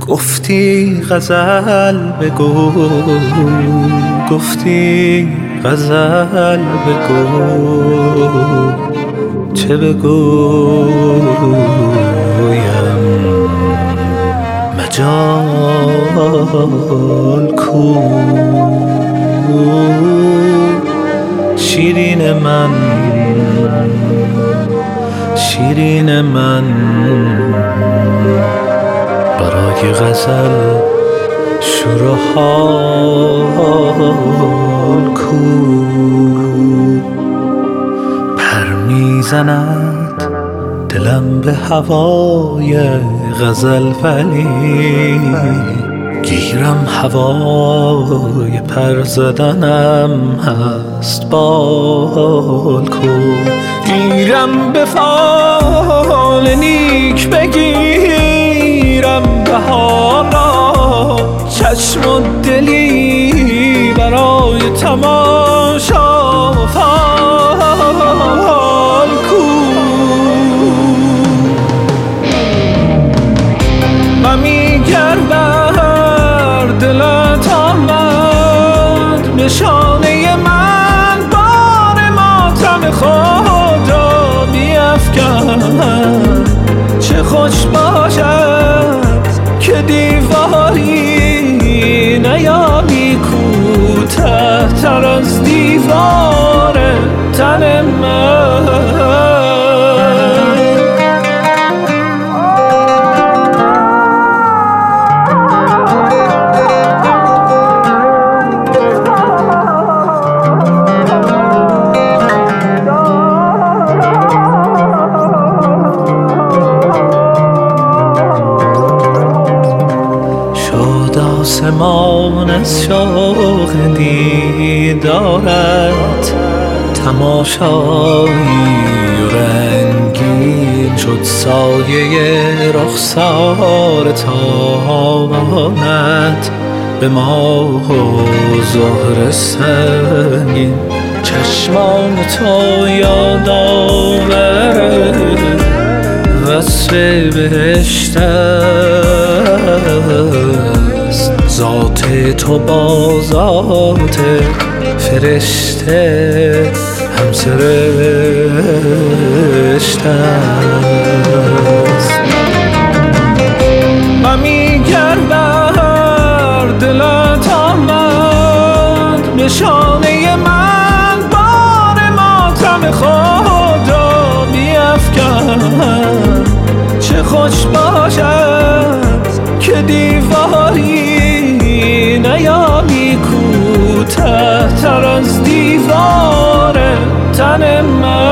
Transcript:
گفتی غزل بگو، گفتی غزل بگو، چه بگویم مجال کو. شیرین من، شیرین من، برای غزل شروع حال کو. پر میزند دلم به هوای غزل ولی گیرم هوای پر زدنم هست بال کو. گیرم به فال نیک بگیرم بهار را، چشم و دلی برای تماشا فال کو. و میگردر دلت آمد نشانه من، بار ماتم خود را بیفکن. چه خوش باشد که دیواری نیابی کوته تر از دیوار تن من. آسمان از شوق دیدارت تماشایی و رنگین شد، سایه رخسار تابانت به ماه و زهر سنگین. چشمان تو یادآور وصف بهشت است، ذات تو با ذات فرشته هم سرشته است. و میگردر دلت آمد نشانه من، بار ماتم خود را بیفکن. چه خوش باشد که دیواری نیابی کوته تر از دیوار تن من.